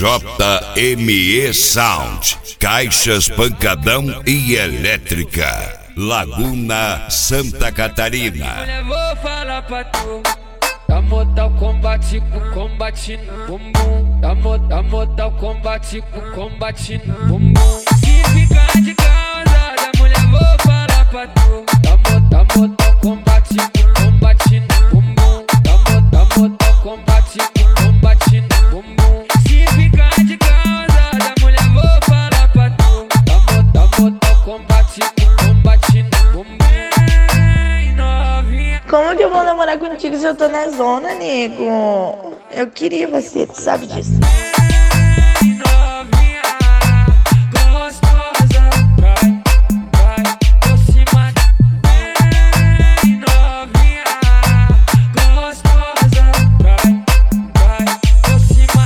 JME Sound, caixas pancadão e elétrica, Laguna, Santa Catarina. Mulher, vou falar pra tu, da Mortal Kombat com combate no bumbum. Da Mortal Kombat com combate no bumbum. Se ficar de causada, mulher, vou falar pra tu, da Mortal Kombat com combate no bumbum. Da Mortal Kombat com combate no bumbum. Se ficar de causada, mulher, vou falar pra tu, da Mortal Kombat com combate no bumbum. Como que eu vou namorar contigo se eu tô na zona, nego? Eu queria você, tu sabe disso. Novinha, gostosa, vai por cima. Novinha, gostosa, vai por cima.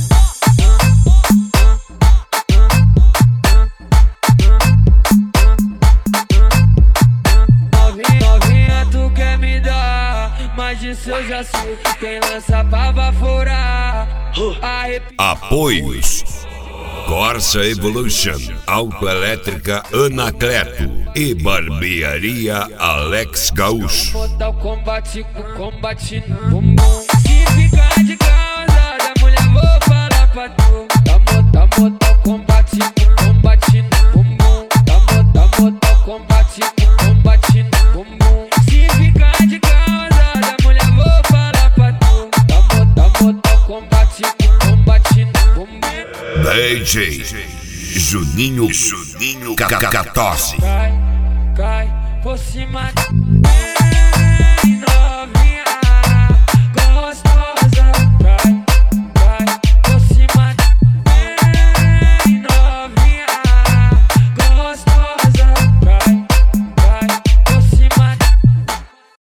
Novinha, tu quer me dar, mas disso eu já sei. Quem lança pra baforar. Apoios: Corsa Evolution, Autoelétrica Anacleto e Barbearia Alex Gaúcho. Mortal Kombat com combate no bumbum. Se ficar de causada, mulher, vou falar pra tu, da Mortal Kombat com combate no bumbum. Da Mortal Kombat com combate no bumbum. Se ficar de causada, mulher, vou falar pra tu, da Mortal Kombat com combate no bumbum. DJ Juninho Cacatose. Cai por cima.